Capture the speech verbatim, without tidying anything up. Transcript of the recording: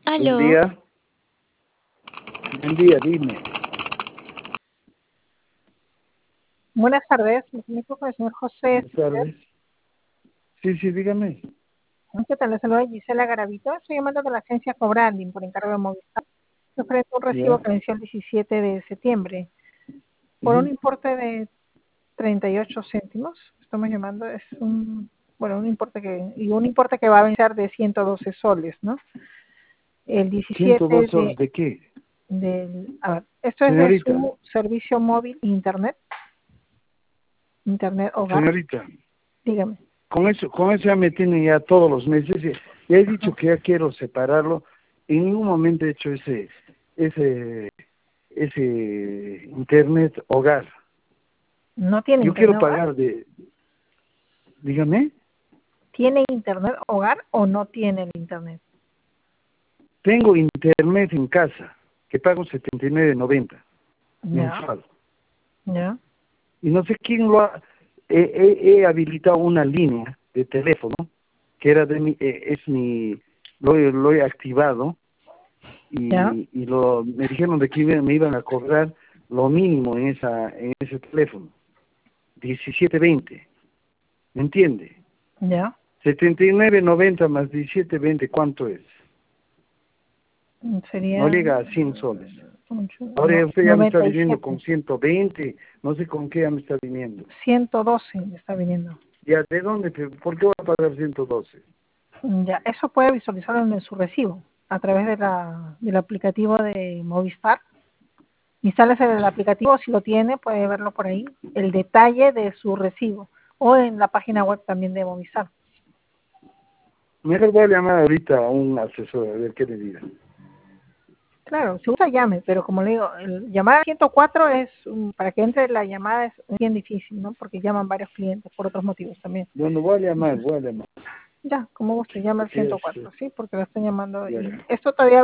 Buen Aló, día, buen día, dime. Buenas tardes, me comunico con el señor José. Buenas tardes. Sí, sí, dígame. ¿Qué tal? Le saluda Gisela Garavito. Estoy llamando de la agencia Cobranding por encargo de Movistar. Se ofrece un recibo Ya. que venció el diecisiete de septiembre por un Ujú. importe de treinta y ocho céntimos. Estamos llamando, es un, bueno, un importe que, y un importe que va a vencer de ciento doce soles, ¿no? El ciento diecisiete dos de, soles, ¿de qué? del, a ver, esto es de Señorita, su servicio móvil Internet, Internet Hogar. señorita, Dígame. con eso, con eso ya me tienen ya todos los meses. Ya ya he dicho Ajá. que ya quiero separarlo. En ningún momento he hecho ese, ese, ese internet hogar. No tiene Yo quiero Internet Hogar. pagar de, dígame, ¿Tiene internet hogar o no tiene el internet? tengo internet en casa, que pago setenta y nueve noventa Ya, mensual. ya, Y no sé quién lo ha, he, he- he habilitado una línea de teléfono que era de mi, eh, es mi, lo, he- lo he activado ya. y, y lo, me dijeron de que iba- me iban a cobrar lo mínimo en esa, en ese teléfono, diecisiete veinte, ¿me entiende? Ya. setenta y nueve noventa más diecisiete veinte, ¿cuánto es? No Sería llega a cien soles. ocho, Ahora ya no, usted ya me está noventa y viniendo con siete. ciento veinte, no sé con qué ya me está viniendo. ciento doce me está viniendo. ¿Ya de dónde? ¿Por qué voy a pagar ciento doce? Ya, eso puede visualizarlo en su recibo a través de la, del aplicativo de Movistar. Instálese el aplicativo, si lo tiene, puede verlo por ahí, el detalle de su recibo o en la página web también de Movistar. Mejor voy a llamar ahorita a un asesor a ver qué le diga. Claro, si usa llame, pero como le digo, el llamar a ciento cuatro es, um, para que entre la llamada es bien difícil, ¿no? Porque llaman varios clientes por otros motivos también. Bueno, voy a llamar, Entonces, voy a llamar. ya, como guste, llama al ciento Es, cuatro, ¿sí? Porque lo están llamando ya, y ya. esto todavía